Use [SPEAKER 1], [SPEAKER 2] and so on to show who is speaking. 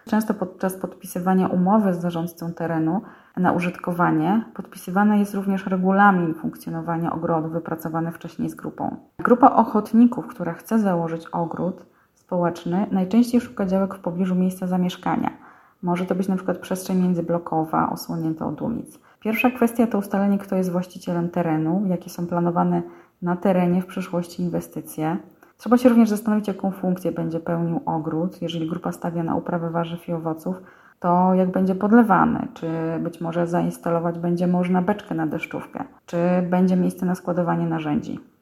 [SPEAKER 1] Często podczas podpisywania umowy z zarządcą terenu na użytkowanie podpisywany jest również regulamin funkcjonowania ogrodu wypracowany wcześniej z grupą. Grupa ochotników, która chce założyć ogród społeczny, najczęściej szuka działek w pobliżu miejsca zamieszkania. Może to być na przykład przestrzeń międzyblokowa osłonięta od ulic. Pierwsza kwestia to ustalenie, kto jest właścicielem terenu, jakie są planowane na terenie w przyszłości inwestycje. Trzeba się również zastanowić, jaką funkcję będzie pełnił ogród. Jeżeli grupa stawia na uprawę warzyw i owoców, to jak będzie podlewany, czy być może zainstalować będzie można beczkę na deszczówkę, czy będzie miejsce na składowanie narzędzi.